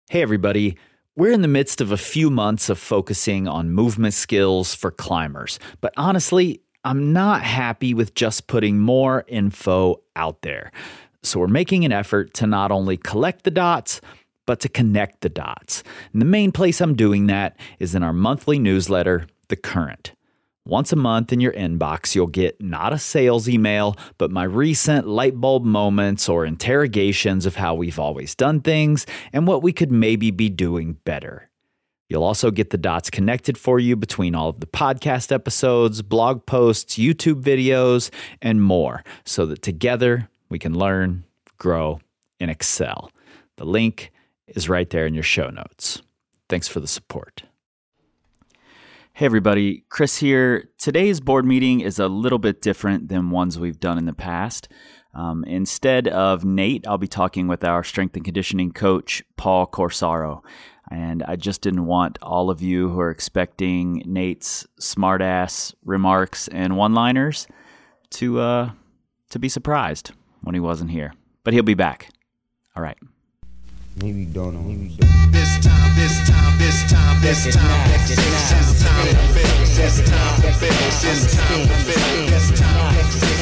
Hey everybody, we're in the midst of a few months of focusing on movement skills for climbers, but honestly, I'm not happy with just putting more info out there. So we're making an effort to not only collect the dots, but to connect the dots. And the main place I'm doing that is in our monthly newsletter, The Current. Once a month in your inbox, you'll get not a sales email, but my recent light bulb moments or interrogations of how we've always done things and what we could maybe be doing better. You'll also get the dots connected for you between all of the podcast episodes, blog posts, YouTube videos, and more, so that together we can learn, grow, and excel. The link is right there in your show notes. Thanks for the support. Hey everybody, Chris here. Today's board meeting is a little bit different than ones we've done in the past. Instead of Nate, I'll be talking with our strength and conditioning coach, Paul Corsaro. And I just didn't want all of you who are expecting Nate's smartass remarks and one-liners to be surprised when he wasn't here. But he'll be back. All right. Maybe don't know. This time, this time, this time, this time, this time, this time, this time, this time,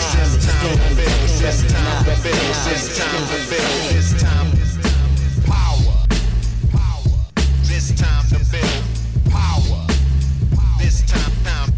this time, power, this time to build power, this time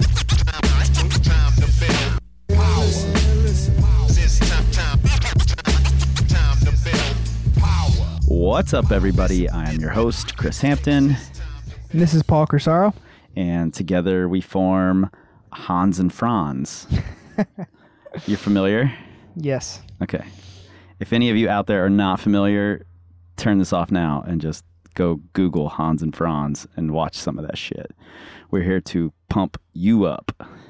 to build power, this time to build power. What's up, everybody? I am your host, Chris Hampton. And this is Paul Corsaro. And together we form Hans and Franz. You're familiar? Yes. Okay. If any of you out there are not familiar, turn this off now and just go Google Hans and Franz and watch some of that shit. We're here to pump you up.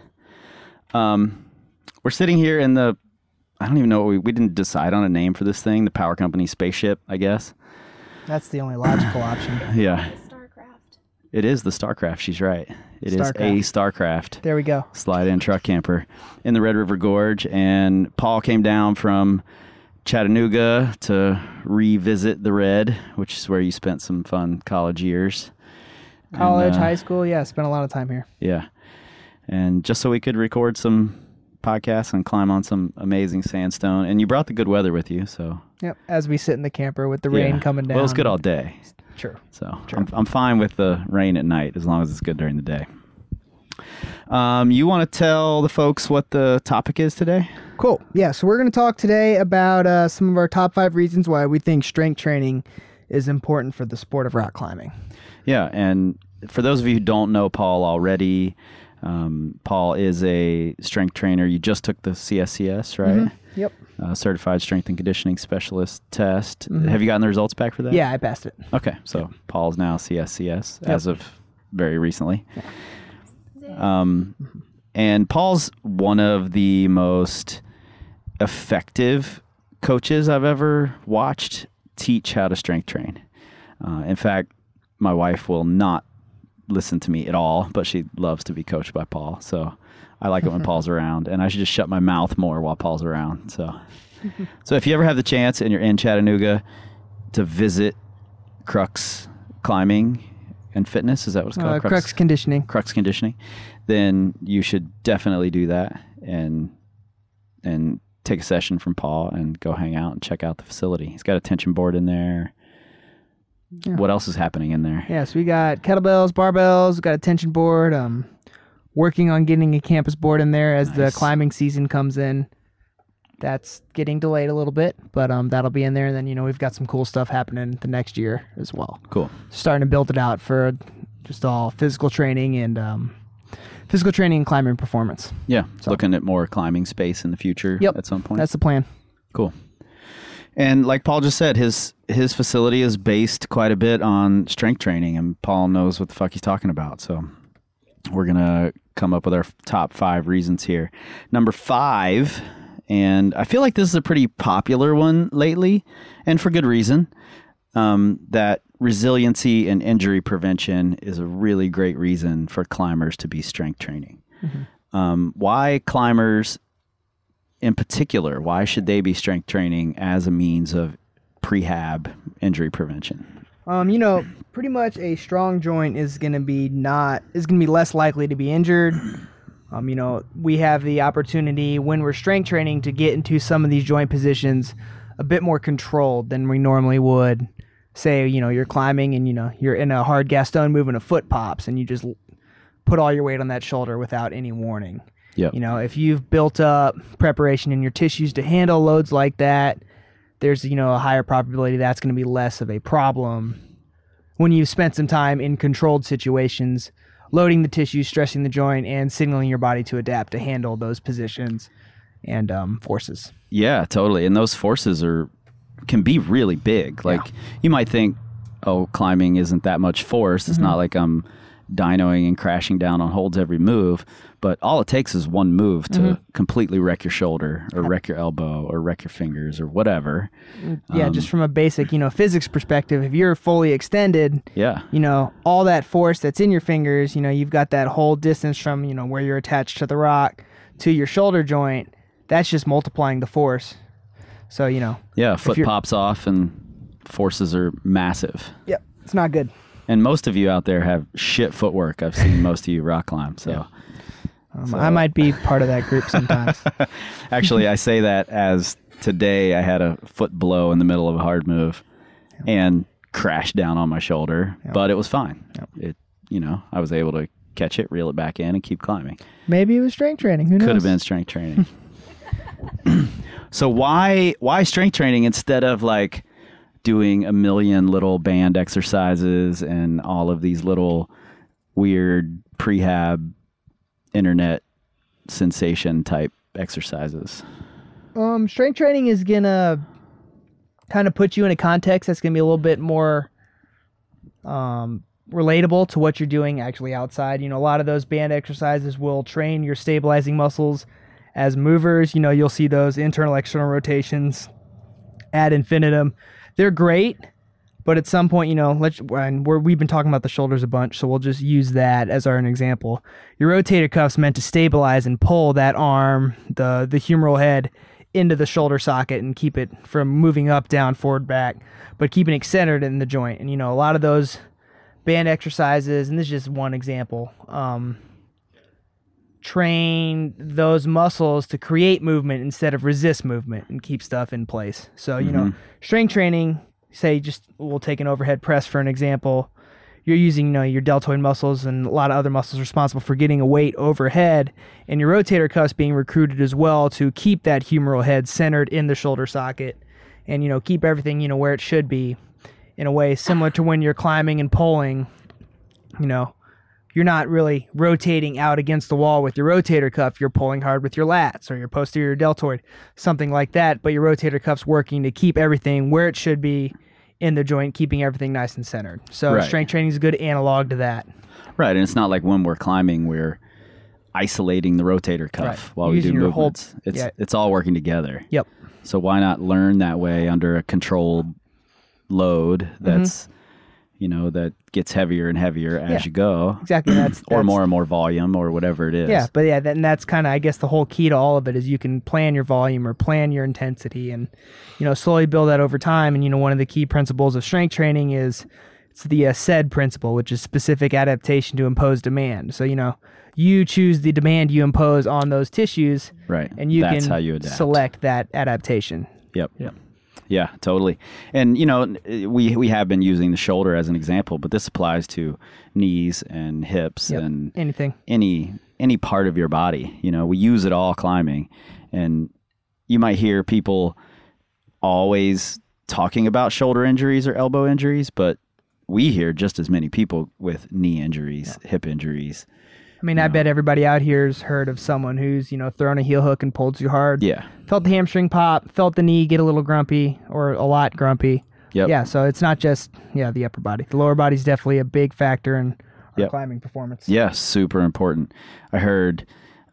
We're sitting here in the, I don't even know, we didn't decide on a name for this thing, the power company spaceship, I guess. That's the only logical option. Yeah. Starcraft. It is the Starcraft. She's right. It is Starcraft. a Starcraft. There we go. Slide-in truck camper in the Red River Gorge. And Paul came down from Chattanooga to revisit the Red, which is where you spent some fun college years. College, And, high school, yeah, spent a lot of time here. Yeah. And just so we could record some podcasts and climb on some amazing sandstone. And you brought the good weather with you, so... Yep, as we sit in the camper with the rain coming down. Well, it's good all day. True. So True. I'm fine with the rain at night as long as it's good during the day. You want to tell the folks what the topic is today? Cool. Yeah, so we're going to talk today about some of our top 5 reasons why we think strength training is important for the sport of rock climbing. Yeah, and for those of you who don't know Paul already, Paul is a strength trainer. You just took the CSCS, right? Mm-hmm. Yep. Certified Strength and Conditioning Specialist test. Mm-hmm. Have you gotten the results back for that? Yeah, I passed it. Okay, so Paul's now CSCS as of very recently. And Paul's one of the most effective coaches I've ever watched teach how to strength train. In fact, my wife will not listen to me at all, but she loves to be coached by Paul. So I like it when Paul's around, and I should just shut my mouth more while Paul's around. So if you ever have the chance and you're in Chattanooga to visit Crux Climbing and Fitness, is that what it's called? Crux Conditioning. Crux Conditioning, then you should definitely do that and take a session from Paul and go hang out and check out the facility. He's got a tension board in there. Yeah. What else is happening in there? Yeah, so we got kettlebells, barbells, we got a tension board, working on getting a campus board in there as the climbing season comes in. That's getting delayed a little bit, but that'll be in there. And then, we've got some cool stuff happening the next year as well. Cool. Starting to build it out for just all physical training and climbing performance. Yeah, so looking at more climbing space in the future at some point. That's the plan. Cool. And like Paul just said, his facility is based quite a bit on strength training, and Paul knows what the fuck he's talking about. So we're going to come up with our top 5 reasons here. Number 5, and I feel like this is a pretty popular one lately, and for good reason, that resiliency and injury prevention is a really great reason for climbers to be strength training. Mm-hmm. Why climbers in particular, why should they be strength training as a means of prehab injury prevention? Pretty much a strong joint is going to be less likely to be injured. We have the opportunity when we're strength training to get into some of these joint positions a bit more controlled than we normally would. Say, you're climbing and, you're in a hard Gaston move and a foot pops and you just put all your weight on that shoulder without any warning. Yep. If you've built up preparation in your tissues to handle loads like that, there's, a higher probability that's going to be less of a problem when you've spent some time in controlled situations, loading the tissue, stressing the joint, and signaling your body to adapt to handle those positions and forces. Yeah, totally. And those forces can be really big. Like you might think, oh, climbing isn't that much force. It's not like I'm dynoing and crashing down on holds every move, but all it takes is one move to completely wreck your shoulder or wreck your elbow or wreck your fingers or whatever. Yeah, just from a basic, physics perspective, if you're fully extended, yeah, all that force that's in your fingers, you've got that whole distance from, where you're attached to the rock to your shoulder joint, that's just multiplying the force. So, yeah, foot pops off and forces are massive. Yep, it's not good. And most of you out there have shit footwork. I've seen most of you rock climb. So, I might be part of that group sometimes. Actually, I say that as today I had a foot blow in the middle of a hard move and crashed down on my shoulder, but it was fine. It, I was able to catch it, reel it back in, and keep climbing. Maybe it was strength training. Who knows? Could have been strength training. So why strength training instead of like doing a million little band exercises and all of these little weird prehab internet sensation type exercises? Strength training is gonna kind of put you in a context that's gonna be a little bit more relatable to what you're doing actually outside. A lot of those band exercises will train your stabilizing muscles as movers. You'll see those internal external rotations ad infinitum. They're great, but at some point, we've been talking about the shoulders a bunch, so we'll just use that as an example. Your rotator cuff's meant to stabilize and pull that arm, the humeral head, into the shoulder socket and keep it from moving up, down, forward, back, but keeping it centered in the joint. And, a lot of those band exercises, and this is just one example, train those muscles to create movement instead of resist movement and keep stuff in place. So, strength training, say we'll take an overhead press for an example. You're using, your deltoid muscles and a lot of other muscles responsible for getting a weight overhead, and your rotator cuffs being recruited as well to keep that humeral head centered in the shoulder socket and, keep everything, where it should be in a way similar to when you're climbing and pulling, you're not really rotating out against the wall with your rotator cuff. You're pulling hard with your lats or your posterior deltoid, something like that. But your rotator cuff's working to keep everything where it should be in the joint, keeping everything nice and centered. So strength training is a good analog to that. Right, and it's not like when we're climbing, we're isolating the rotator cuff while we do movements. It's all working together. Yep. So why not learn that way under a controlled load that's that gets heavier and heavier as you go. Exactly. That's or more and more volume or whatever it is. Yeah, but that's kind of, I guess, the whole key to all of it is you can plan your volume or plan your intensity and, slowly build that over time. And, one of the key principles of strength training is it's the SAID principle, which is specific adaptation to impose demand. So, you choose the demand you impose on those tissues. Right. And that's can how you adapt. Select that adaptation. Yep. Yeah, totally. And, we have been using the shoulder as an example, but this applies to knees and hips and any part of your body. We use it all climbing. And you might hear people always talking about shoulder injuries or elbow injuries, but we hear just as many people with knee injuries, hip injuries. I mean, I bet everybody out here's heard of someone who's, thrown a heel hook and pulled too hard. Yeah. Felt the hamstring pop, felt the knee get a little grumpy or a lot grumpy. Yep. Yeah, so it's not just, the upper body. The lower body's definitely a big factor in our climbing performance. Yeah, super important. I heard,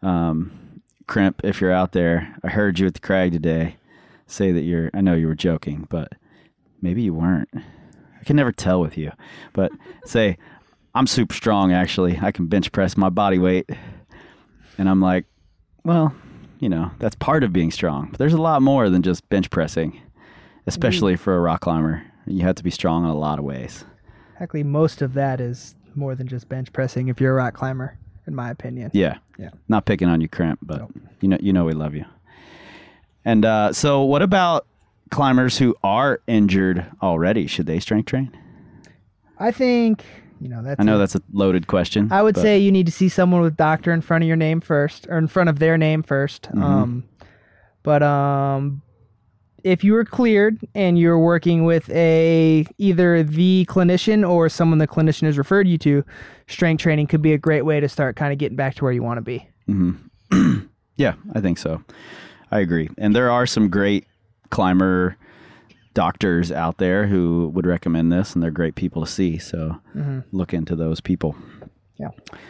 Crimp, if you're out there, I heard you at the Crag today say that I know you were joking, but maybe you weren't. I can never tell with you. But say, I'm super strong, actually. I can bench press my body weight. And I'm like, well, that's part of being strong. But there's a lot more than just bench pressing, especially for a rock climber. You have to be strong in a lot of ways. Actually, most of that is more than just bench pressing if you're a rock climber, in my opinion. Yeah. Yeah. Not picking on you, Crimp, but Nope. you know we love you. And so what about climbers who are injured already? Should they strength train? I think, you know, that's I know that's a loaded question. I would but- say you need to see someone with doctor in front of your name first, or in front of their name first. But if you were cleared and you're working with either the clinician or someone the clinician has referred you to, strength training could be a great way to start kind of getting back to where you want to be. Yeah, I think so. I agree. And there are some great climber doctors out there who would recommend this, and they're great people to see. So look into those people. Yeah.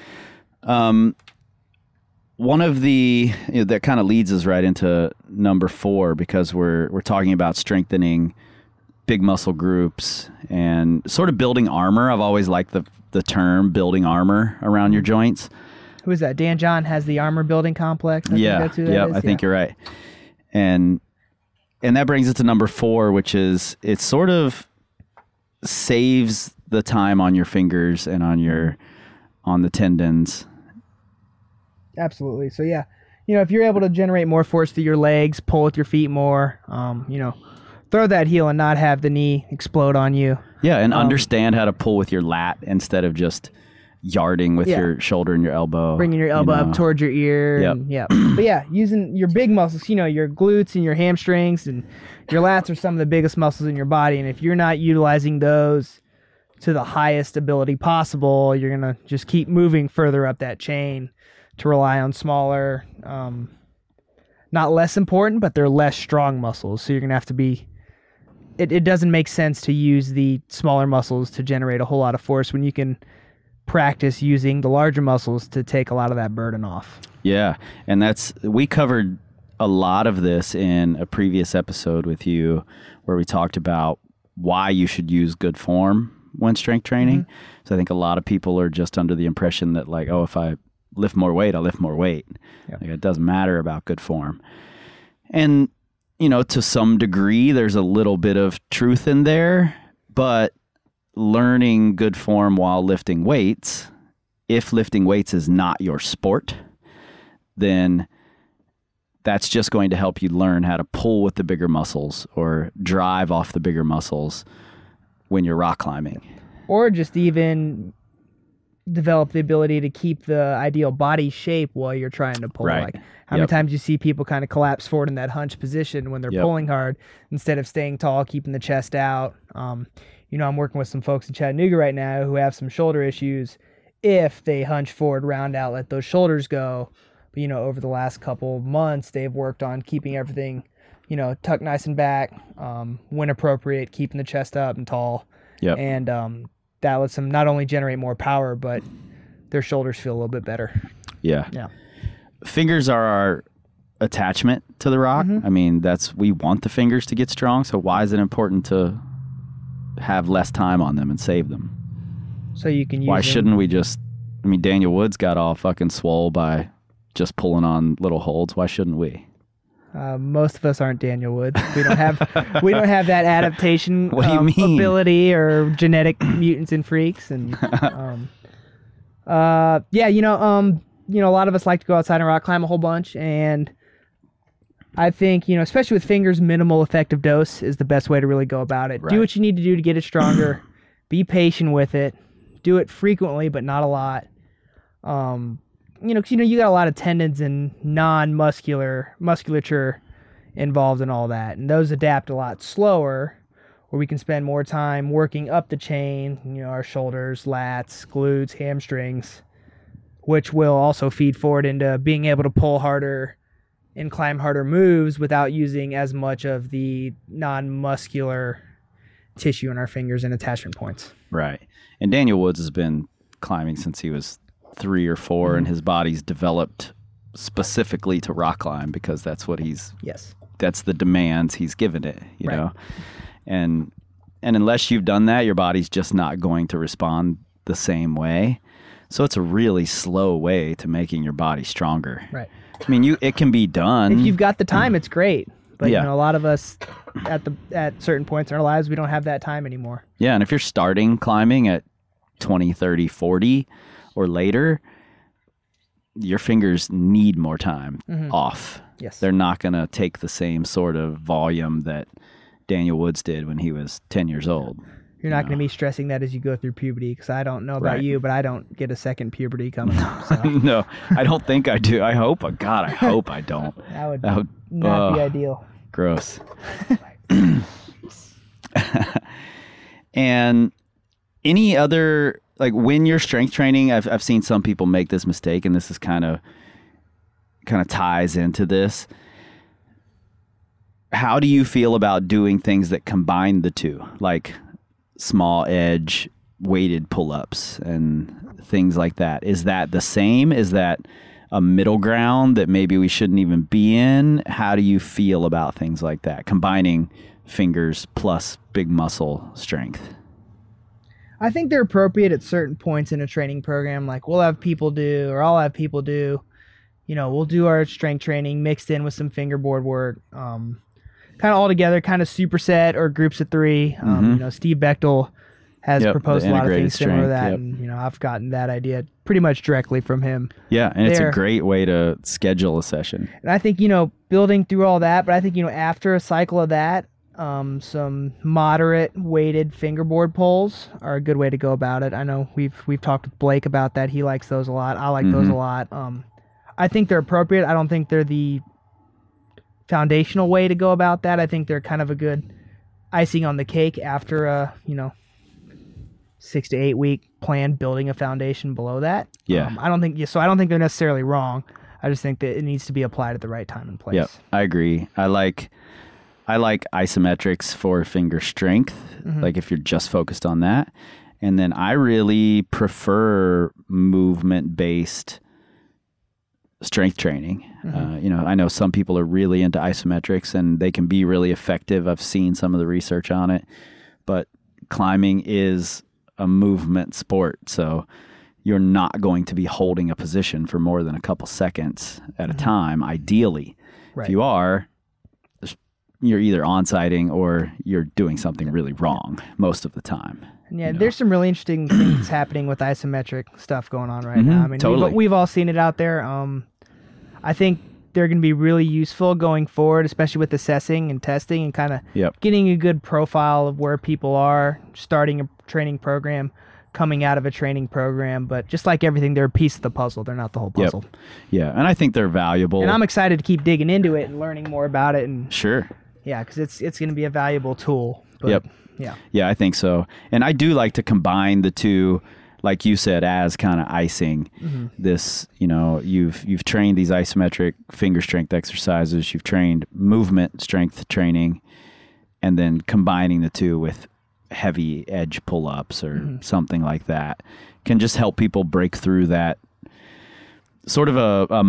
One of the that kind of leads us right into number 4, because we're talking about strengthening big muscle groups and sort of building armor. I've always liked the term building armor around your joints. Who is that? Dan John has the armor building complex. I think that's who that is. I think you're right. And that brings it to number 4, which is it sort of saves the time on your fingers and on the tendons. Absolutely. So yeah, you know, if you're able to generate more force through your legs, pull with your feet more, you know, throw that heel and not have the knee explode on you. Yeah, and understand how to pull with your lat instead of just yarding with Yeah. your shoulder and your elbow. Bringing your elbow you know. up towards your ear. Yep. And, yeah. But yeah, using your big muscles, you know, your glutes and your hamstrings and your lats are some of the biggest muscles in your body. And if you're not utilizing those to the highest ability possible, you're going to just keep moving further up that chain to rely on smaller, not less important, but they're less strong muscles. So you're going to have to be, it doesn't make sense to use the smaller muscles to generate a whole lot of force when you can practice using the larger muscles to take a lot of that burden off. Yeah, and we covered a lot of this in a previous episode with you where we talked about why you should use good form when strength training. So I think a lot of people are just under the impression that like, oh, if I lift more weight, I'll lift more weight. Yep. Like, it doesn't matter about good form. And, you know, to some degree, there's a little bit of truth in there, but learning good form while lifting weights, if lifting weights is not your sport, then that's just going to help you learn how to pull with the bigger muscles or drive off the bigger muscles when you're rock climbing. Or just even develop the ability to keep the ideal body shape while you're trying to pull. Right. Like how many times you see people kind of collapse forward in that hunch position when they're pulling hard instead of staying tall, keeping the chest out. You know, I'm working with some folks in Chattanooga right now who have some shoulder issues. If they hunch forward, round out, let those shoulders go. But, you know, over the last couple months, they've worked on keeping everything, you know, tucked nice and back, when appropriate, keeping the chest up and tall. Yep. And that lets them not only generate more power, but their shoulders feel a little bit better. Yeah. Yeah. Fingers are our attachment to the rock. I mean, we want the fingers to get strong. So why is it important to have less time on them and save them? So you can use Why them. shouldn't we just, I mean, Daniel Woods got all fucking swole by just pulling on little holds. Why shouldn't we? Most of us aren't Daniel Woods. We don't have that adaptation What do you mean? ability or genetic mutants and freaks. And yeah, you know, a lot of us like to go outside and rock climb a whole bunch, and I think, you know, especially with fingers, minimal effective dose is the best way to really go about it. Right. Do what you need to do to get it stronger. Be patient with it. Do it frequently, but not a lot. You know, 'cause, you know, you got a lot of tendons and musculature involved in all that, and those adapt a lot slower, where we can spend more time working up the chain, you know, our shoulders, lats, glutes, hamstrings, which will also feed forward into being able to pull harder and climb harder moves without using as much of the non-muscular tissue in our fingers and attachment points. Right. And Daniel Woods has been climbing since he was 3 or 4, and his body's developed specifically to rock climb because that's what Yes. that's the demands he's given it, you Right. know? And unless you've done that, your body's just not going to respond the same way. So it's a really slow way to making your body stronger. Right. I mean, it can be done. If you've got the time, it's great. But Yeah. you know, a lot of us at certain points in our lives, we don't have that time anymore. Yeah, and if you're starting climbing at 20, 30, 40 or later, your fingers need more time off. Yes. They're not going to take the same sort of volume that Daniel Woods did when he was 10 years old. You're not going to be stressing that as you go through puberty, because I don't know about Right. you, but I don't get a second puberty coming up. So No, I don't think I do. I hope. God, I hope I don't. that would That would not be ugh. ideal. Gross. And any other, like when you're strength training, I've seen some people make this mistake, and this is kind of ties into this. How do you feel about doing things that combine the two, like small edge weighted pull-ups and things like that? Is that the same? Is that a middle ground that maybe we shouldn't even be in? How do you feel about things like that, combining fingers plus big muscle strength? I think they're appropriate at certain points in a training program. Like we'll have people do, or I'll have people do, you know, we'll do our strength training mixed in with some fingerboard work, kind of all together, kind of superset or groups of 3. You know, Steve Bechtel has Yep, proposed the a lot of integrated things similar to that. strength, yep. And, you know, I've gotten that idea pretty much directly from him. Yeah, and it's a There. great way to schedule a session. And I think, you know, building through all that, but I think, you know, after a cycle of that, some moderate weighted fingerboard pulls are a good way to go about it. I know we've talked with Blake about that. He likes those a lot. I like those a lot. I think they're appropriate. I don't think they're the foundational way to go about that. I think they're kind of a good icing on the cake after a, you know, 6 to 8 week plan, building a foundation below that. Yeah. I don't think they're necessarily wrong. I just think that it needs to be applied at the right time and place. Yep, I agree. I like isometrics for finger strength, like if you're just focused on that. And then I really prefer movement-based strength training. You know, I know some people are really into isometrics and they can be really effective. I've seen some of the research on it, but climbing is a movement sport. So you're not going to be holding a position for more than a couple seconds at a time, ideally. Right. If you are, you're either on-sighting or you're doing something really wrong most of the time. Yeah, you know? there's some really interesting things happening with isometric stuff going on right now. I mean, totally. we've all seen it out there. I think they're going to be really useful going forward, especially with assessing and testing and kind of Yep. getting a good profile of where people are starting a training program, coming out of a training program. But just like everything, they're a piece of the puzzle. They're not the whole puzzle. Yeah, and I think they're valuable. And I'm excited to keep digging into it and learning more about it. And Sure. yeah, because it's going to be a valuable tool. But, Yep. Yeah. Yeah, I think so. And I do like to combine the two, like you said, as kind of icing. This, you know, you've trained these isometric finger strength exercises, you've trained movement strength training, and then combining the two with heavy edge pull-ups or something like that can just help people break through that sort of a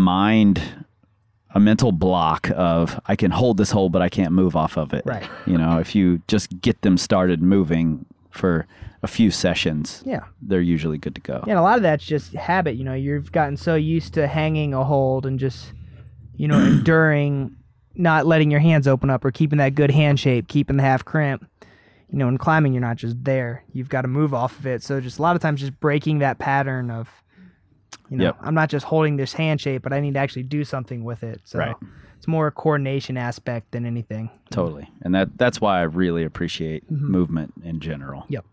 mental block of I can hold this hold, but I can't move off of it. Right. You know, if you just get them started moving for a few sessions, Yeah. they're usually good to go. Yeah, and a lot of that's just habit. You know, you've gotten so used to hanging a hold and just, you know, enduring not letting your hands open up or keeping that good hand shape, keeping the half crimp. You know, in climbing, you're not just there. You've got to move off of it. So just a lot of times just breaking that pattern of, you know, Yep. I'm not just holding this hand shape, but I need to actually do something with it. So Right. it's more a coordination aspect than anything. Totally. And that's why I really appreciate movement in general. Yep.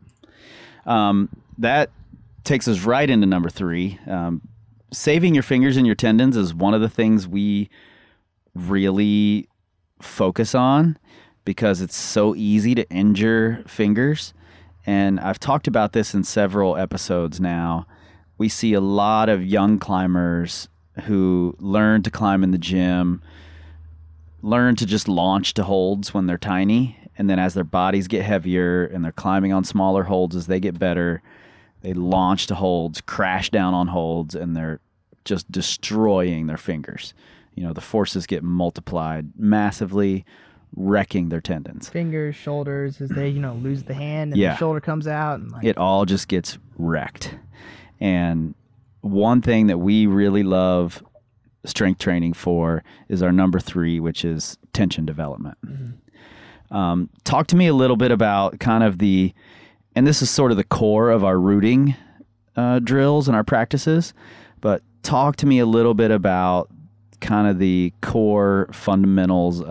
That takes us right into number 3. Saving your fingers and your tendons is one of the things we really focus on because it's so easy to injure fingers. And I've talked about this in several episodes now. We see a lot of young climbers who learn to climb in the gym, learn to just launch to holds when they're tiny. And then as their bodies get heavier and they're climbing on smaller holds as they get better, they launch to holds, crash down on holds, and they're just destroying their fingers. You know, the forces get multiplied massively, wrecking their tendons. Fingers, shoulders, as they, you know, lose the hand and Yeah. the shoulder comes out. And like, It all just gets wrecked. And one thing that we really love strength training for is our number 3, which is tension development. Talk to me a little bit about kind of and this is sort of the core of our rooting drills and our practices, but talk to me a little bit about kind of the core fundamentals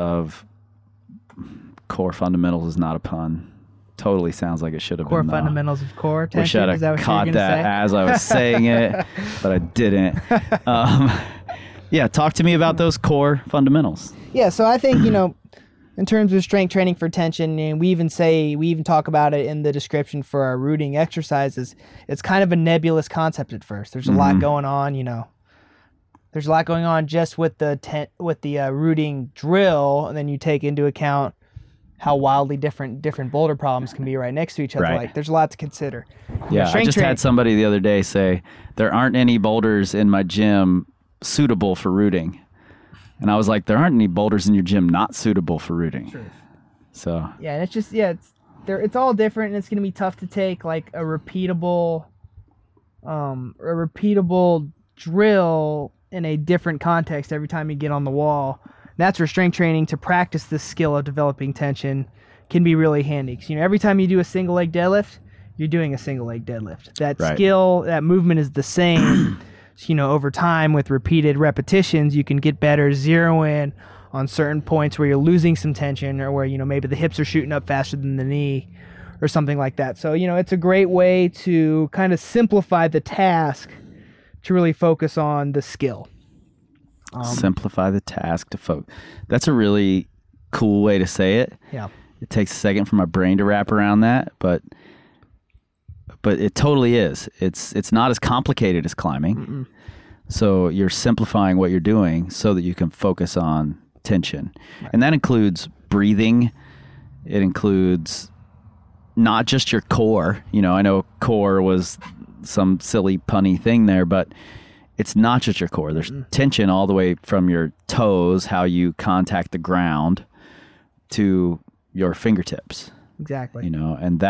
is not a pun. Totally sounds like it should have Core been. fundamentals of core tension. Wish I'd Is that have what caught you're gonna that say? as I was saying it, but I didn't. Yeah, talk to me about those core fundamentals. Yeah, so I think, in terms of strength training for tension, and we even talk about it in the description for our rooting exercises, it's kind of a nebulous concept at first. There's a lot going on, There's a lot going on just with the rooting drill, and then you take into account how wildly different boulder problems can be right next to each other. Right. Like, there's a lot to consider. Yeah, I just had somebody the other day say, there aren't any boulders in my gym suitable for rooting. And I was like, there aren't any boulders in your gym not suitable for rooting. Sure. So Yeah, and it's just it's all different, and it's gonna be tough to take like a repeatable drill in a different context every time you get on the wall. That's where strength training to practice the skill of developing tension can be really handy. 'Cause, every time you do a single leg deadlift, you're doing a single leg deadlift. That Right. skill, that movement is the same. So, over time with repeated repetitions, you can get better, zero in on certain points where you're losing some tension, or where, maybe the hips are shooting up faster than the knee or something like that. So, it's a great way to kind of simplify the task to really focus on the skill. simplify the task to focus. That's a really cool way to say it. Yeah. It takes a second for my brain to wrap around that, but it totally is. It's not as complicated as climbing. Mm-mm. So you're simplifying what you're doing so that you can focus on tension. Right. And that includes breathing. It includes not just your core. I know core was some silly punny thing there, but it's not just your core. There's tension all the way from your toes, how you contact the ground, to your fingertips. Exactly. And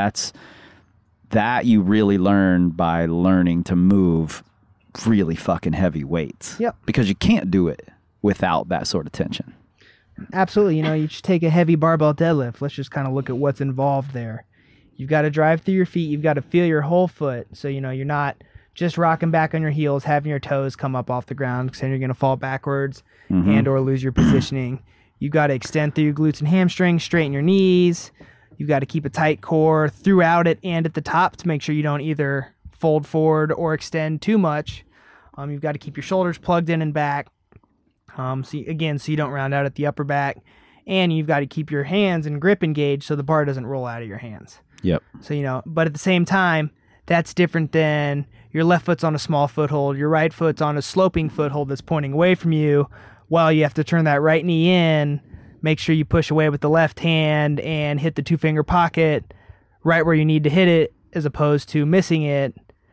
that you really learn by learning to move really fucking heavy weights. Yep. Because you can't do it without that sort of tension. Absolutely. You just take a heavy barbell deadlift. Let's just kind of look at what's involved there. You've got to drive through your feet. You've got to feel your whole foot. So, you're not just rocking back on your heels, having your toes come up off the ground, because then you're going to fall backwards and or lose your positioning. You've got to extend through your glutes and hamstrings, straighten your knees. You've got to keep a tight core throughout it and at the top to make sure you don't either fold forward or extend too much. You've got to keep your shoulders plugged in and back. So you don't round out at the upper back. And you've got to keep your hands in grip engaged so the bar doesn't roll out of your hands. Yep. So, but at the same time, that's different than your left foot's on a small foothold, your right foot's on a sloping foothold that's pointing away from you, while you have to turn that right knee in, make sure you push away with the left hand and hit the 2-finger pocket right where you need to hit it, as opposed to missing it.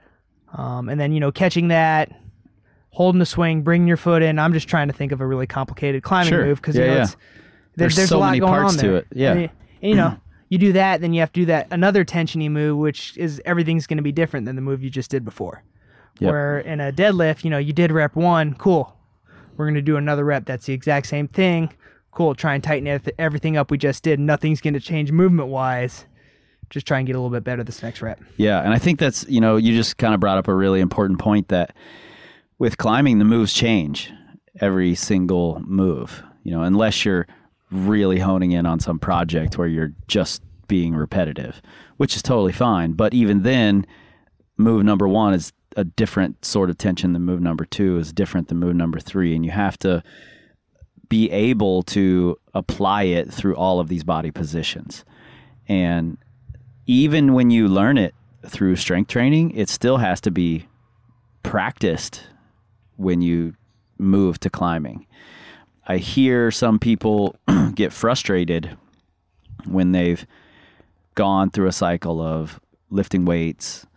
And then, catching that, holding the swing, bringing your foot in. I'm just trying to think of a really complicated climbing move, because there's so a lot many going parts on there. to it. Yeah. And you do that, then you have to do that another tensiony move, which is everything's going to be different than the move you just did before. Yep. Where in a deadlift, you did rep 1, cool. We're going to do another rep. That's the exact same thing. Cool. Try and tighten everything up we just did. Nothing's going to change movement-wise. Just try and get a little bit better this next rep. Yeah, and I think that's, you just kind of brought up a really important point, that with climbing, the moves change every single move, unless you're really honing in on some project where you're just being repetitive, which is totally fine. But even then, move number 1 is a different sort of tension than move number 2 is different than move number 3. And you have to be able to apply it through all of these body positions. And even when you learn it through strength training, it still has to be practiced when you move to climbing. I hear some people get frustrated when they've gone through a cycle of lifting weights,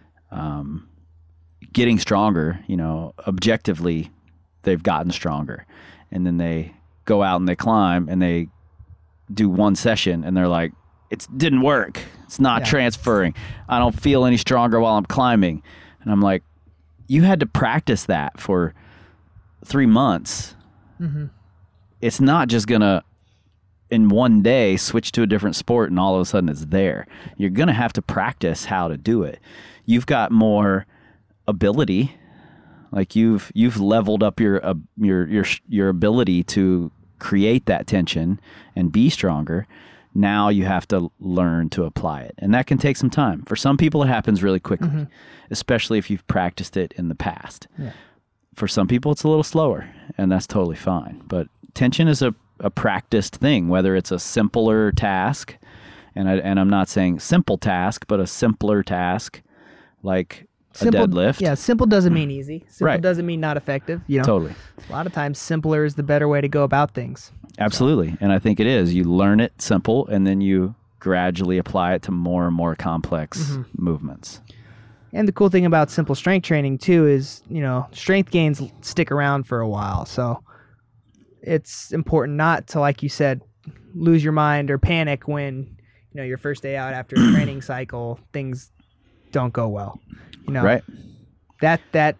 getting stronger, objectively, they've gotten stronger. And then they go out and they climb and they do one session and they're like, it didn't work. It's not transferring. I don't feel any stronger while I'm climbing. And I'm like, you had to practice that for 3 months, it's not just going to, in one day, switch to a different sport and all of a sudden it's there. You're going to have to practice how to do it. You've got more ability. Like you've leveled up your ability to create that tension and be stronger. Now you have to learn to apply it. And that can take some time. For some people, it happens really quickly, especially if you've practiced it in the past. Yeah. For some people, it's a little slower, and that's totally fine. But tension is a practiced thing, whether it's a simpler task, and I'm not saying simple task, but a simpler task like simple, a deadlift. Yeah, simple doesn't mean easy. Simple right. doesn't mean not effective. Totally. A lot of times, simpler is the better way to go about things. Absolutely. So. And I think it is. You learn it simple, and then you gradually apply it to more and more complex movements. And the cool thing about simple strength training, too, is, strength gains stick around for a while. So it's important not to, like you said, lose your mind or panic when, your first day out after a training cycle, things don't go well. Right. That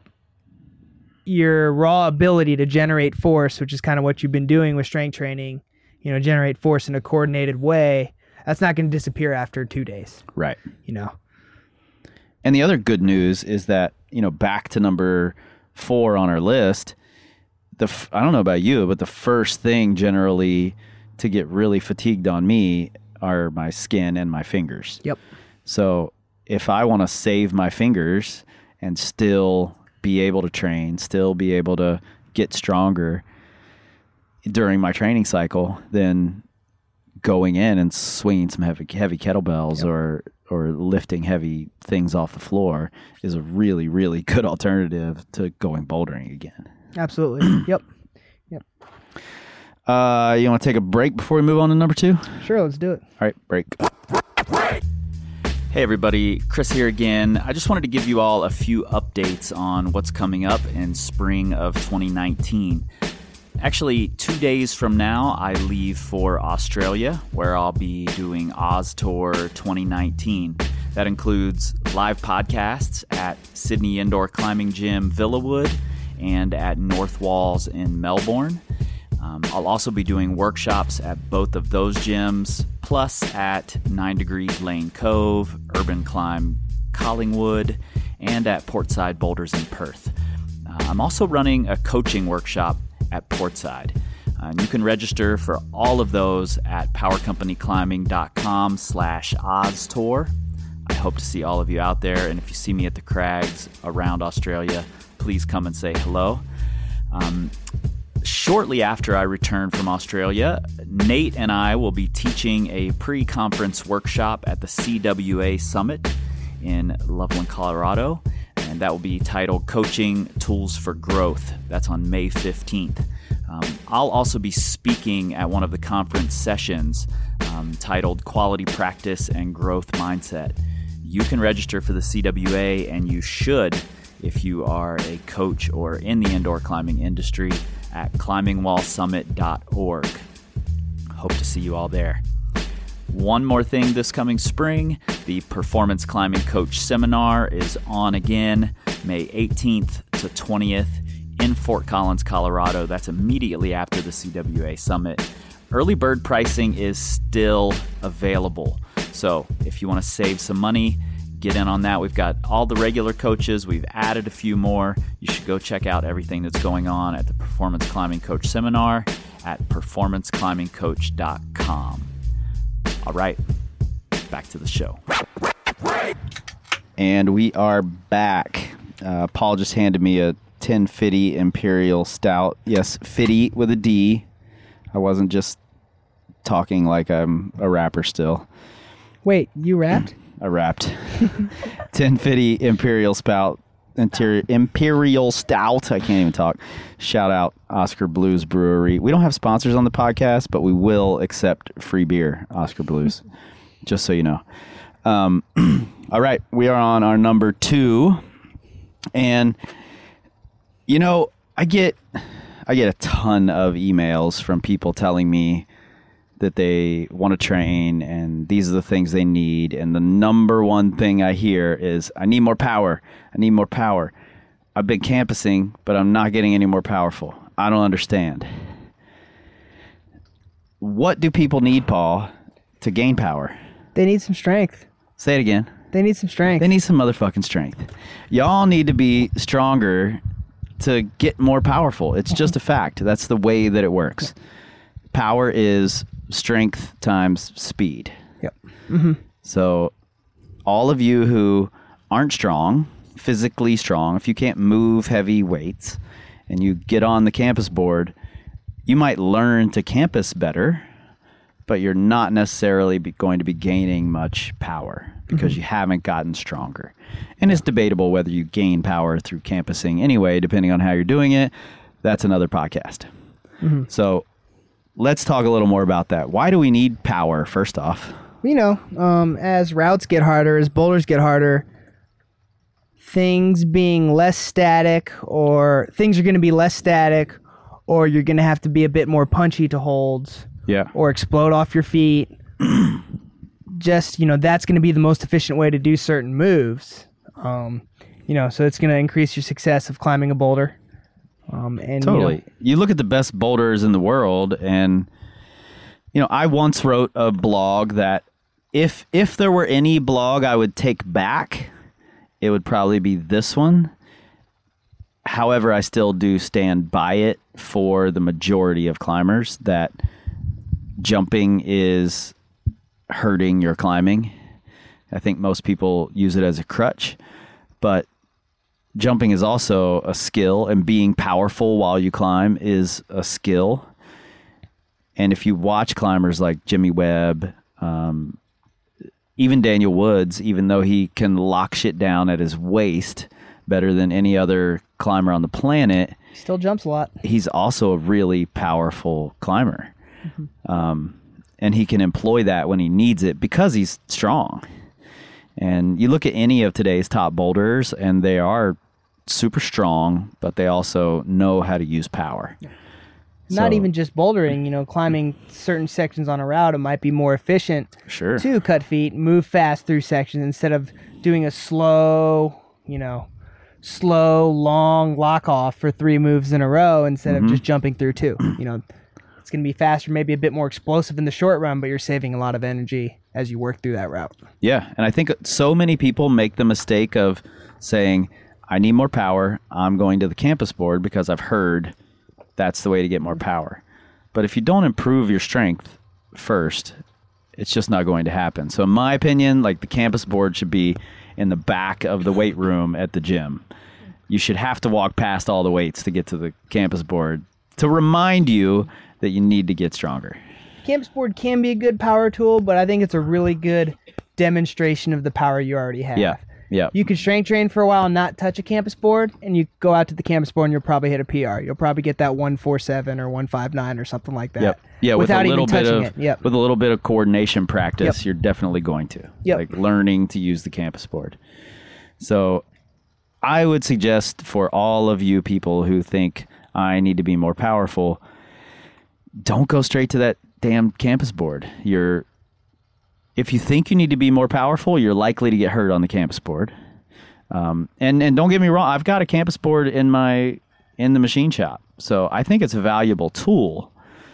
your raw ability to generate force, which is kind of what you've been doing with strength training, generate force in a coordinated way, that's not going to disappear after 2 days. Right. And the other good news is that, back to number 4 on our list, I don't know about you, but the first thing generally to get really fatigued on me are my skin and my fingers. Yep. So if I want to save my fingers and still be able to train, still be able to get stronger during my training cycle, then going in and swinging some heavy kettlebells or lifting heavy things off the floor is a really, really good alternative to going bouldering again. Absolutely. Yep. You want to take a break before we move on to number 2? Sure, let's do it. All right, break. Hey everybody, Chris here again. I just wanted to give you all a few updates on what's coming up in spring of 2019. Actually, 2 days from now, I leave for Australia, where I'll be doing Oz Tour 2019. That includes live podcasts at Sydney Indoor Climbing Gym Villawood and at North Walls in Melbourne. I'll also be doing workshops at both of those gyms, plus at 9 Degrees Lane Cove, Urban Climb Collingwood, and at Portside Boulders in Perth. I'm also running a coaching workshop at Portside. And you can register for all of those at powercompanyclimbing.com/OzTour. I hope to see all of you out there, and if you see me at the crags around Australia, please come and say hello. Shortly after I return from Australia, Nate and I will be teaching a pre-conference workshop at the CWA Summit in Loveland, Colorado, and that will be titled Coaching Tools for Growth. That's on May 15th. I'll also be speaking at one of the conference sessions titled Quality Practice and Growth Mindset. You can register for the CWA, and you should if you are a coach or in the indoor climbing industry at climbingwallsummit.org. Hope to see you all there. One more thing this coming spring, the Performance Climbing Coach Seminar is on again, May 18th to 20th in Fort Collins, Colorado. That's immediately after the CWA Summit. Early bird pricing is still available. So if you want to save some money, get in on that. We've got all the regular coaches. We've added a few more. You should go check out everything that's going on at the Performance Climbing Coach Seminar at performanceclimbingcoach.com. All right, back to the show. And we are back. Paul just handed me a 1050 Imperial Stout. Yes, Fitty with a D. I wasn't just talking like I'm a rapper still. Wait, you rapped? I rapped. 1050 Imperial Stout. Imperial Stout. I can't even talk. Shout out Oscar Blues Brewery. We don't have sponsors on the podcast, but we will accept free beer, Oscar Blues. Just so you know. All right, we are on our number 2, and I get a ton of emails from people telling me that they want to train and these are the things they need, and the number one thing I hear is I need more power. I've been campusing, but I'm not getting any more powerful. I don't understand. What do people need, Paul, to gain power? They need some strength. Say it again. They need some strength. They need some motherfucking strength. Y'all need to be stronger to get more powerful. It's just a fact. That's the way that it works. Power is strength times speed. Yep. So all of you who aren't strong, physically strong, if you can't move heavy weights and you get on the campus board, you might learn to campus better, but you're not necessarily going to be gaining much power because you haven't gotten stronger. And it's debatable whether you gain power through campusing anyway, depending on how you're doing it. That's another podcast. So let's talk a little more about that. Why do we need power, first off? You know, as routes get harder, as boulders get harder, things being less static, or things are going to be less static, or you're going to have to be a bit more punchy to holds. Yeah. Or explode off your feet. Just, you know, that's going to be the most efficient way to do certain moves. You know, so it's going to increase your success of climbing a boulder. And Totally. You know, You look at the best boulders in the world, and, you know, I once wrote a blog that if there were any blog I would take back, it would probably be this one. However, I still do stand by it for the majority of climbers that jumping is hurting your climbing. I think most people use it as a crutch, but jumping is also a skill, and being powerful while you climb is a skill. And if you watch climbers like Jimmy Webb, even Daniel Woods, even though he can lock shit down at his waist better than any other climber on the planet, still jumps a lot. he's also a really powerful climber. And he can employ that when he needs it because he's strong. And you look at any of today's top boulders, and they are super strong, but they also know how to use power. Not So- even just bouldering, you know, climbing certain sections on a route, it might be more efficient Sure. to cut feet, move fast through sections instead of doing a slow, long lock off for 3 moves in a row instead of just jumping through 2. You know, it's going to be faster, maybe a bit more explosive in the short run, but you're saving a lot of energy as you work through that route. Yeah, and I think so many people make the mistake of saying, I need more power, I'm going to the campus board because I've heard that's the way to get more power. But if you don't improve your strength first, it's just not going to happen. So in my opinion, like, the campus board should be in the back of the weight room at the gym. You should have to walk past all the weights to get to the campus board to remind you that you need to get stronger. Campus board can be a good power tool, but I think it's a really good demonstration of the power you already have. Yeah. You could strength train for a while and not touch a campus board, and you go out to the campus board and you'll probably hit a PR. You'll probably get that 147 or 159 or something like that. Yep. Yeah, with a without little even bit touching of it. Yep. with a little bit of coordination practice, Yep. you're definitely going to. Yep. Like learning to use the campus board. So I would suggest for all of you people who think I need to be more powerful, don't go straight to that damn campus board. If you think you need to be more powerful, you're likely to get hurt on the campus board. And don't get me wrong, I've got a campus board in the machine shop, so I think it's a valuable tool.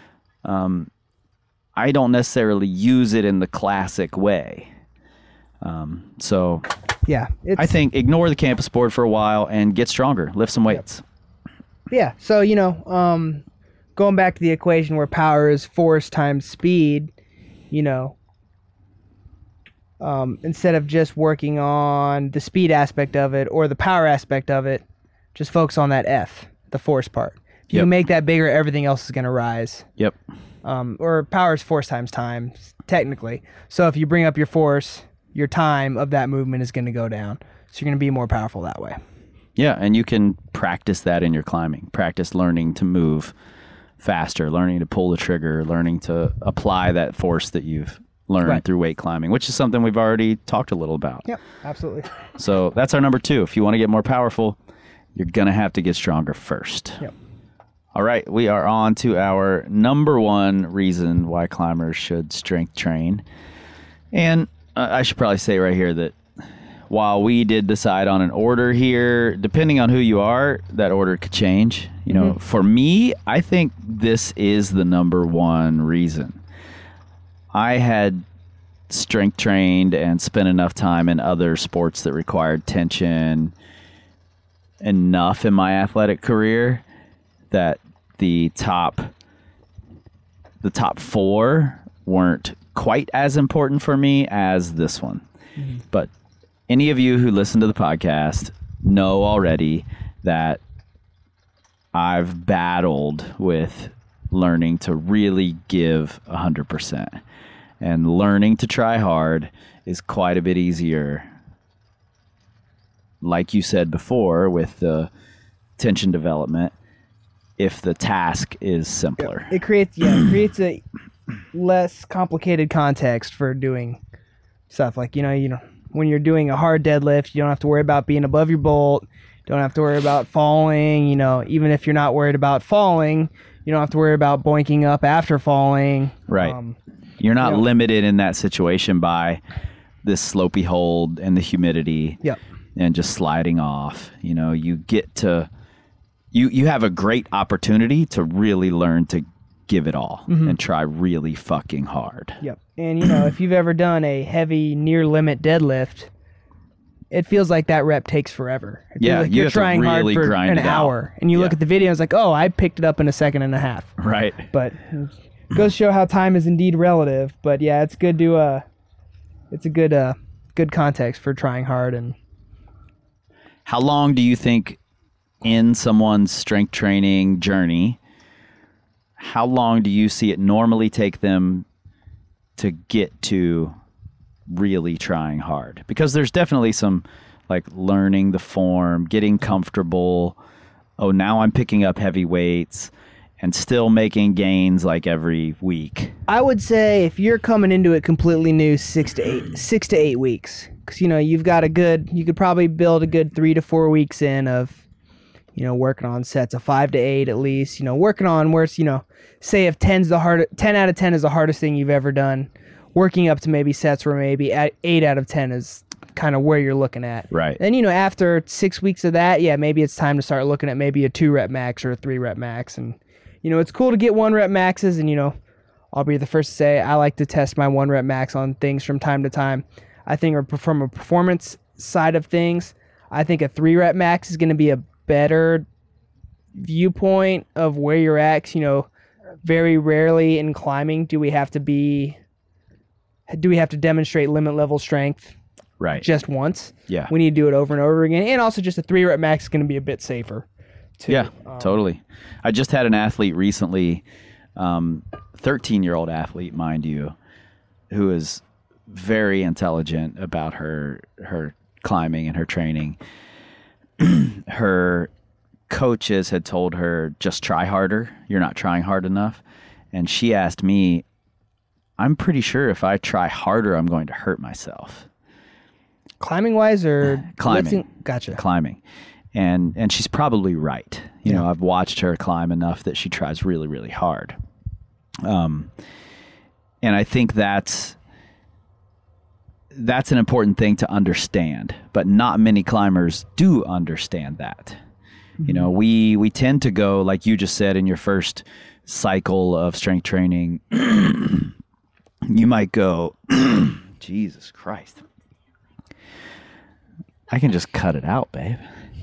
I don't necessarily use it in the classic way. So Yeah. I think ignore the campus board for a while and get stronger, lift some weights. Yeah. So, going back to the equation where power is force times speed, instead of just working on the speed aspect of it or the power aspect of it, just focus on that F, the force part. If you Yep. make that bigger, everything else is going to rise. Yep. Or power is force times time, technically. So if you bring up your force, your time of that movement is going to go down. So you're going to be more powerful that way. Yeah, and you can practice that in your climbing. Practice learning to move faster, learning to pull the trigger, learning to apply that force that you've learned Right. through weight climbing, which is something we've already talked a little about. Yep, absolutely. So that's our number 2. If you want to get more powerful, you're going to have to get stronger first. Yep. All right, we are on to our number 1 reason why climbers should strength train. And I should probably say right here that while we did decide on an order here, depending on who you are, that order could change. You know, for me, I think this is the number one reason. I had strength trained and spent enough time in other sports that required tension enough in my athletic career that the top 4 weren't quite as important for me as this one. But any of you who listen to the podcast know already that I've battled with learning to really give 100%. And learning to try hard is quite a bit easier. Like you said before, with the tension development, if the task is simpler. It creates a less complicated context for doing stuff. Like, you know, when you're doing a hard deadlift, you don't have to worry about being above your bolt. Don't have to worry about falling. You know, even if you're not worried about falling, you don't have to worry about boinking up after falling. Right. You're not limited in that situation by this slopey hold and the humidity and just sliding off. You know, you get to, you have a great opportunity to really learn to give it all and try really fucking hard. Yep. And, you know, if you've ever done a heavy near limit deadlift, it feels like that rep takes forever. It feels like you you're have trying to really hard for grind an it hour. out. And you look at the video, it's like, oh, I picked it up in a second and a half. Right. But it goes to show how time is indeed relative. But yeah, it's good to it's a good context for trying hard. And how long do you think in someone's strength training journey, how long do you see it normally take them to get to really trying hard? Because there's definitely some like learning the form, getting comfortable. Oh, now I'm picking up heavy weights and still making gains like every week. I would say if you're coming into it completely new, 6 to 8 weeks, because, you know, you could probably build a good 3 to 4 weeks in of, you know, working on sets of 5 to 8 at least, you know, working on where it's, you know, say if 10 out of 10 is the hardest thing you've ever done, working up to maybe sets where maybe 8 out of 10 is kind of where you're looking at. Right. Then, you know, after 6 weeks of that, maybe it's time to start looking at maybe a 2 rep max or a 3 rep max. And, you know, it's cool to get 1 rep maxes. And, you know, I'll be the first to say I like to test my 1 rep max on things from time to time. I think from a performance side of things, I think a 3 rep max is going to be a better viewpoint of where you're at. 'Cause, you know, very rarely in climbing do we have to demonstrate limit level strength just once. Yeah. We need to do it over and over again. And also just a 3 rep max is going to be a bit safer too. Yeah, totally. I just had an athlete recently, 13-year-old athlete, mind you, who is very intelligent about her climbing and her training. Her coaches had told her, just try harder. You're not trying hard enough. And she asked me, I'm pretty sure if I try harder, I'm going to hurt myself. Climbing wise or climbing? Lifting? Gotcha. Climbing. And she's probably right. You know, I've watched her climb enough that she tries really, really hard. And I think that's an important thing to understand, but not many climbers do understand that. Mm-hmm. You know, we tend to go, like you just said in your first cycle of strength training, you might go, Jesus Christ. I can just cut it out, babe.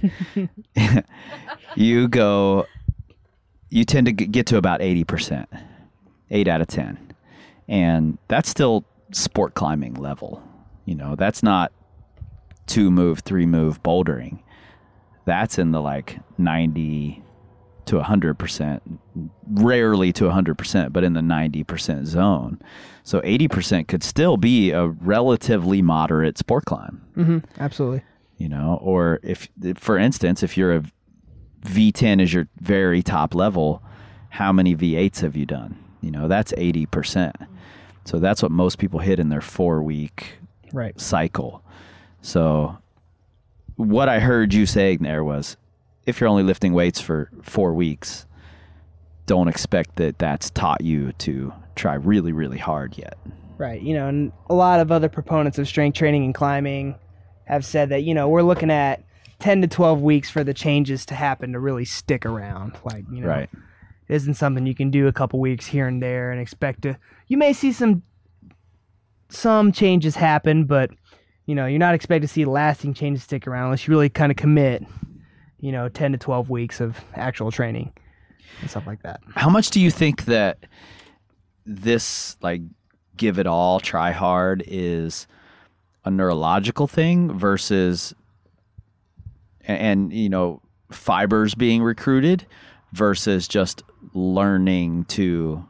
You tend to get to about 80%, 8 out of 10. And that's still sport climbing level. You know, that's not 2 move, 3 move bouldering. That's in the like 90 to 100%, rarely to 100%, but in the 90% zone. So 80% could still be a relatively moderate sport climb. Mm-hmm. Absolutely. You know, or if, for instance, if you're a V10 is your very top level, how many V8s have you done? You know, that's 80%. So that's what most people hit in their 4-week cycle. So what I heard you saying there was, if you're only lifting weights for 4 weeks, don't expect that that's taught you to try really, really hard yet. Right. You know, and a lot of other proponents of strength training and climbing have said that, we're looking at 10 to 12 weeks for the changes to happen to really stick around. Like, Right. it isn't something you can do a couple weeks here and there and expect to. You may see some changes happen, but you're not expected to see lasting changes stick around unless you really kind of commit 10 to 12 weeks of actual training and stuff like that. How much do you think that this, like, give it all, try hard is a neurological thing versus and fibers being recruited versus just learning to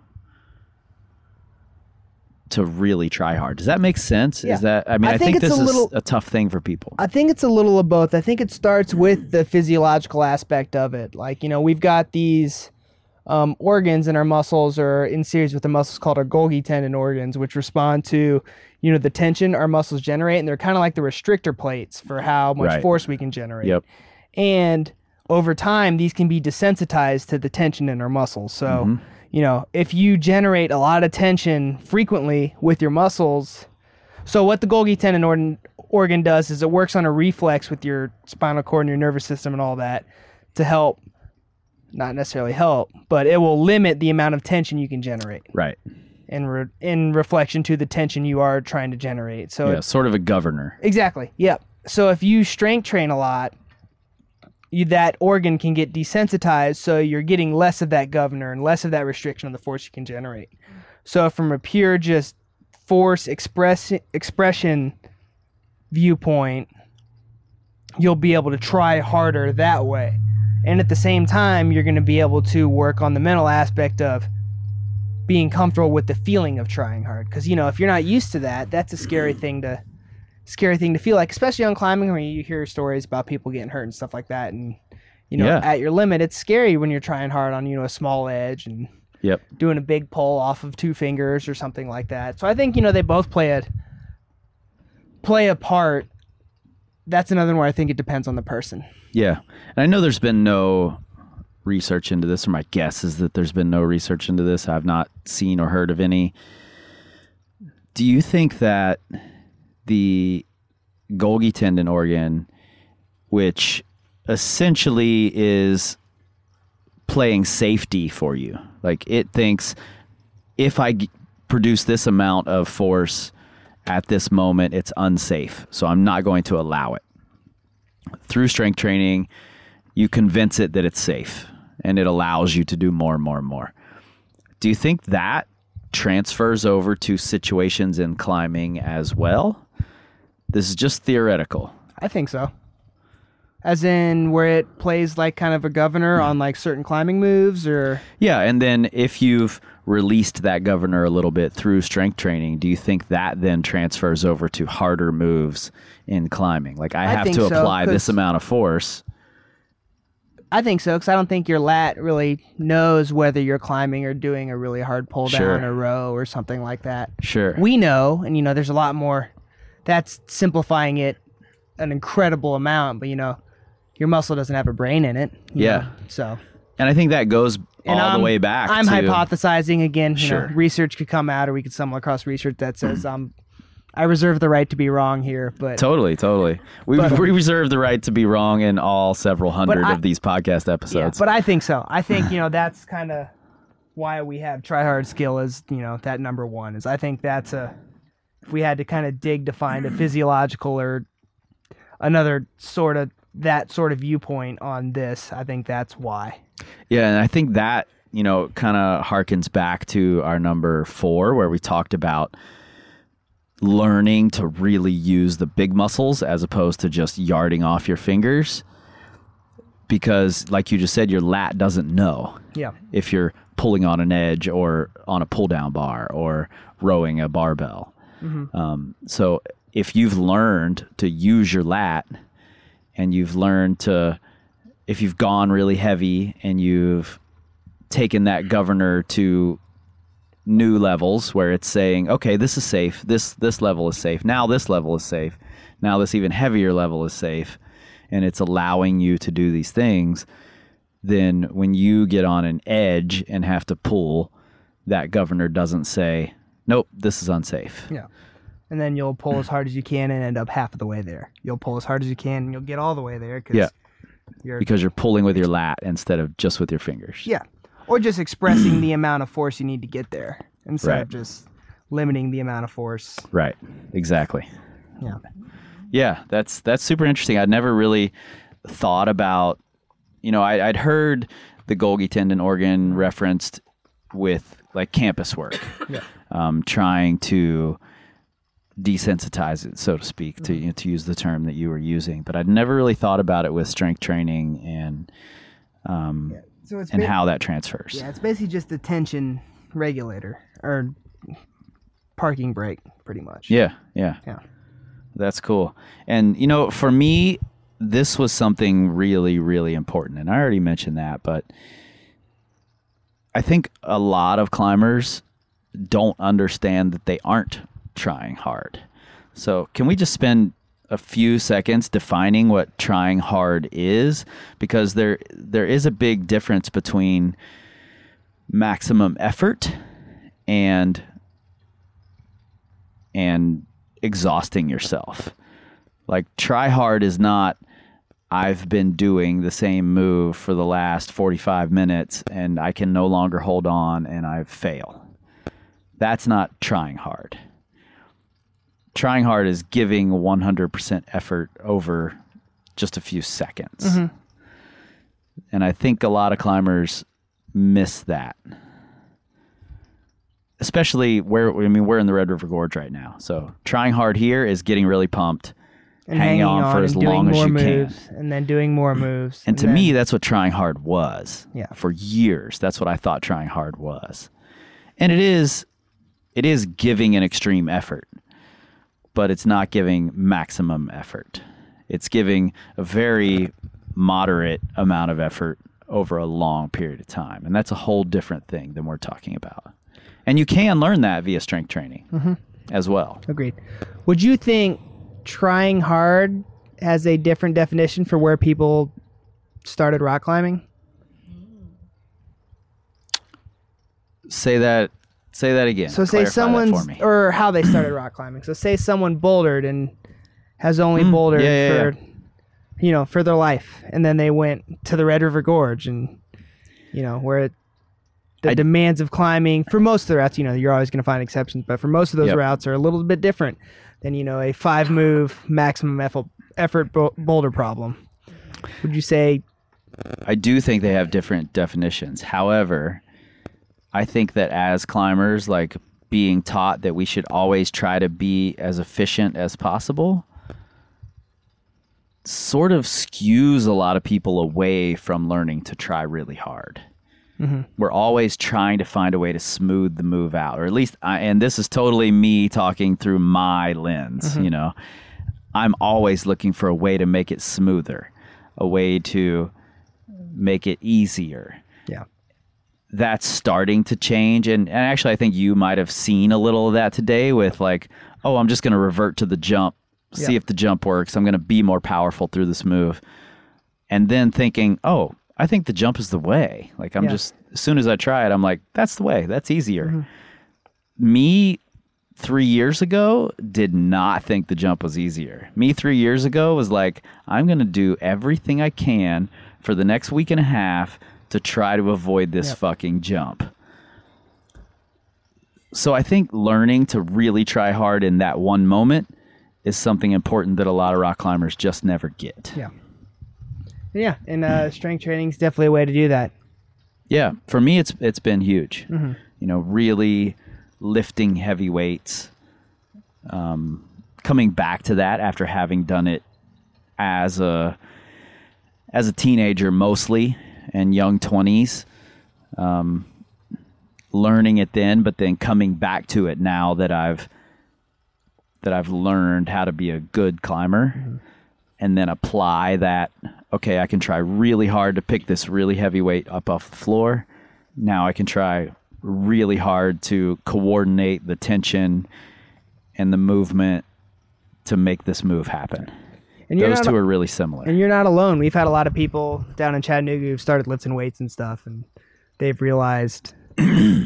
really try hard? Does that make sense? Yeah. Is that, I think this is a tough thing for people. I think it's a little of both. I think it starts with the physiological aspect of it. Like, we've got these organs in our muscles, or in series with the muscles, called our Golgi tendon organs, which respond to, the tension our muscles generate. And they're kind of like the restrictor plates for how much Right. force we can generate. Yep. And over time, these can be desensitized to the tension in our muscles. So, if you generate a lot of tension frequently with your muscles, so what the Golgi tendon organ does is it works on a reflex with your spinal cord and your nervous system and all that to help, not necessarily help, but it will limit the amount of tension you can generate Right. in reflection to the tension you are trying to generate. So Yeah, sort of a governor. exactly. Yep. So if you strength train a lot, that organ can get desensitized, so you're getting less of that governor and less of that restriction on the force you can generate. So from a pure just force expression viewpoint, you'll be able to try harder that way. And at the same time, you're going to be able to work on the mental aspect of being comfortable with the feeling of trying hard. Because, if you're not used to that, that's a scary thing to feel like, especially on climbing, where you hear stories about people getting hurt and stuff like that. And, Yeah. at your limit, it's scary when you're trying hard on, a small edge and Yep. doing a big pull off of 2 fingers or something like that. So I think, they both play a part. That's another one where I think it depends on the person. Yeah. And I know there's been no research into this, or my guess is that there's been no research into this. I've not seen or heard of any. Do you think that the Golgi tendon organ, which essentially is playing safety for you, like it thinks, if I produce this amount of force at this moment, it's unsafe, so I'm not going to allow it. Through strength training, you convince it that it's safe, and it allows you to do more and more and more. Do you think that transfers over to situations in climbing as well? This is just theoretical. I think so. As in where it plays like kind of a governor on like certain climbing moves, or... Yeah, and then if you've released that governor a little bit through strength training, do you think that then transfers over to harder moves in climbing? Like, I have think to so, apply this 'cause- amount of force. I think so, because I don't think your lat really knows whether you're climbing or doing a really hard pull down Sure. or row or something like that. Sure. We know, and there's a lot more. That's simplifying it an incredible amount, but your muscle doesn't have a brain in it. you Yeah. know, So And I think that goes and all the way back I'm to... hypothesizing again. Sure. Research could come out, or we could stumble across research that says I reserve the right to be wrong here, but Totally. We reserve the right to be wrong in all several hundred I- of these podcast yeah, episodes. but I think so. I think that's kind of why we have try hard skill as that number one is. I think that's if we had to kind of dig to find a physiological or another sort of viewpoint on this, I think that's why. Yeah, and I think that, kind of harkens back to our number 4, where we talked about learning to really use the big muscles as opposed to just yarding off your fingers. Because, like you just said, your lat doesn't know Yeah. if you're pulling on an edge or on a pull-down bar or rowing a barbell. So if you've learned to use your lat, and you've learned to, if you've gone really heavy and you've taken that governor to new levels where it's saying, okay, this is safe, this level is safe, now this level is safe, now this even heavier level is safe, and it's allowing you to do these things, then when you get on an edge and have to pull, that governor doesn't say, nope, this is unsafe. Yeah. And then you'll pull as hard as you can and end up half of the way there. You'll pull as hard as you can and you'll get all the way there Yeah. you're Because you're pulling with your lat instead of just with your fingers. yeah, or just expressing the amount of force you need to get there instead Right. of just limiting the amount of force. Right. Exactly. Yeah. Yeah, that's super interesting. I'd never really thought about, I'd heard the Golgi tendon organ referenced with like campus work, Yeah. trying to desensitize it, so to speak, to use the term that you were using. But I'd never really thought about it with strength training and So it's and how that transfers. Yeah, it's basically just a tension regulator or parking brake, pretty much. Yeah. Yeah. That's cool. And, for me, this was something really, really important. And I already mentioned that, but I think a lot of climbers don't understand that they aren't trying hard. So can we just spend a few seconds defining what trying hard is? Because there is a big difference between maximum effort and exhausting yourself. Like, try hard is not, I've been doing the same move for the last 45 minutes and I can no longer hold on and I fail. That's not trying hard. Trying hard is giving 100% effort over just a few seconds. Mm-hmm. And I think a lot of climbers miss that. Especially we're in the Red River Gorge right now. So trying hard here is getting really pumped, And hanging on for as and doing long as more you moves, can. and then doing more moves. And to then- me, that's what trying hard was. Yeah. For years, that's what I thought trying hard was. And it is giving an extreme effort, but it's not giving maximum effort. It's giving a very moderate amount of effort over a long period of time. And that's a whole different thing than we're talking about. And you can learn that via strength training as well. Agreed. Would you think trying hard has a different definition for where people started rock climbing? Say that again. So say Clarify that someone's, for me. or how they started rock climbing. So say someone bouldered and has only bouldered yeah. for their life. And then they went to the Red River Gorge and, where the demands of climbing for most of the routes, you're always going to find exceptions, but for most of those Yep. routes are a little bit different than, a 5-move maximum effort boulder problem. Would you say? I do think they have different definitions. However, I think that as climbers, like being taught that we should always try to be as efficient as possible sort of skews a lot of people away from learning to try really hard. Mm-hmm. We're always trying to find a way to smooth the move out, or at least, and this is totally me talking through my lens, I'm always looking for a way to make it smoother, a way to make it easier. Yeah. That's starting to change. And actually, I think you might have seen a little of that today with like, oh, I'm just going to revert to the jump, see if the jump works. I'm going to be more powerful through this move. And then thinking, oh, I think the jump is the way. Like I'm just, as soon as I try it, I'm like, that's the way. That's easier. Mm-hmm. Me 3 years ago did not think the jump was easier. Me 3 years ago was like, I'm going to do everything I can for the next week and a half to try to avoid this fucking jump. So I think learning to really try hard in that one moment is something important that a lot of rock climbers just never get. Yeah. Yeah, and strength training is definitely a way to do that. Yeah, for me it's been huge. Really lifting heavy weights, coming back to that after having done it as a teenager mostly and young 20s, learning it then, but then coming back to it now that I've learned how to be a good climber, and then apply that. Okay, I can try really hard to pick this really heavy weight up off the floor. Now I can try really hard to coordinate the tension and the movement to make this move happen. And Those two are really similar. And you're not alone. We've had a lot of people down in Chattanooga who've started lifting weights and stuff, and they've realized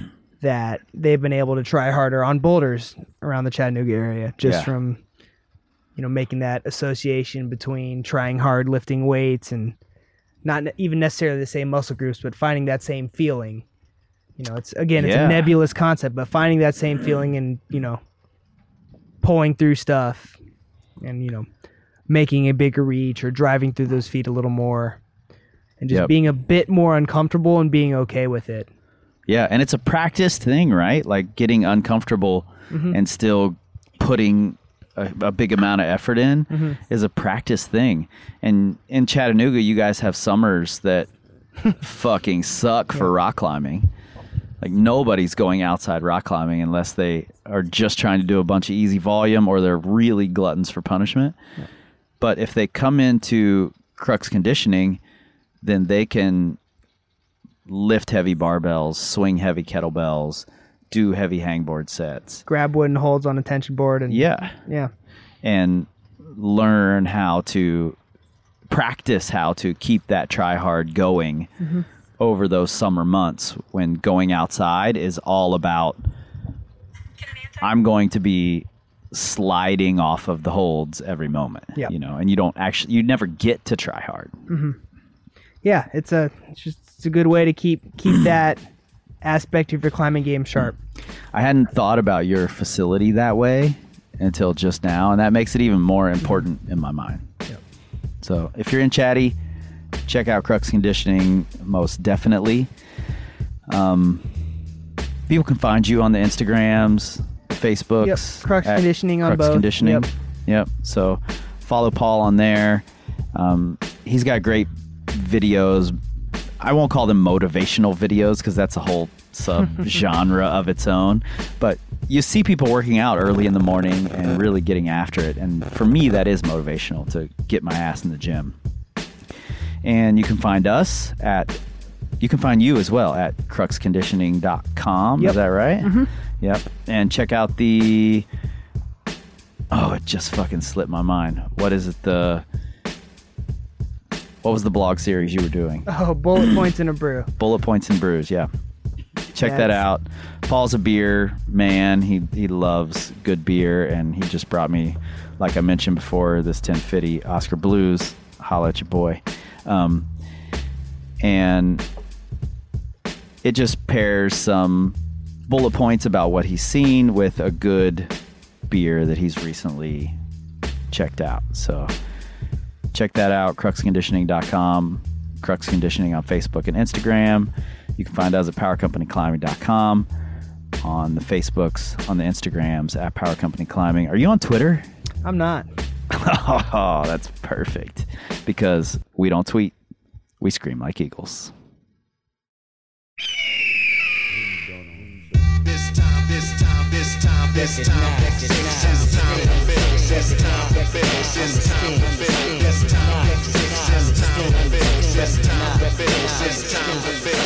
that they've been able to try harder on boulders around the Chattanooga area, just from, making that association between trying hard, lifting weights, and not even necessarily the same muscle groups, but finding that same feeling. It's a nebulous concept, but finding that same feeling and, pulling through stuff and, making a bigger reach or driving through those feet a little more and just being a bit more uncomfortable and being okay with it. Yeah, and it's a practice thing, right? Like getting uncomfortable and still putting a big amount of effort in is a practice thing. And in Chattanooga, you guys have summers that fucking suck for rock climbing. Like nobody's going outside rock climbing unless they are just trying to do a bunch of easy volume or they're really gluttons for punishment. Yeah. But if they come into Crux Conditioning, then they can lift heavy barbells, swing heavy kettlebells, do heavy hangboard sets, grab wooden holds on a tension board, and and learn how to practice how to keep that try hard going over those summer months when going outside is all about I'm going to be sliding off of the holds every moment. And you never get to try hard. Yeah, it's a good way to keep that aspect of your climbing game sharp. I hadn't thought about your facility that way until just now, and that makes it even more important in my mind. So if you're in Chatty, check out Crux Conditioning most definitely. People can find you on the Instagrams, Facebooks. Crux Conditioning on Crux both. Conditioning. Yep. So follow Paul on there. He's got great videos. I won't call them motivational videos because that's a whole sub-genre of its own. But you see people working out early in the morning and really getting after it. And for me, that is motivational to get my ass in the gym. And you can find us you can find you as well at cruxconditioning.com. Is that right? Yep. And check out it just fucking slipped my mind. What is it? What was the blog series you were doing? Oh, Bullet Points in a Brew. Bullet Points and Brews, yeah. Check that out. Paul's a beer man. He loves good beer, and he just brought me, like I mentioned before, this 1050 Oscar Blues. Holla at your boy. And it just pairs some bullet points about what he's seen with a good beer that he's recently checked out. So check that out, cruxconditioning.com, Crux Conditioning on Facebook and Instagram. You can find us at powercompanyclimbing.com, on the Facebooks, on the Instagrams, at Power Company Climbing. Are you on Twitter? I'm not. Oh, that's perfect. Because we don't tweet, we scream like eagles. This time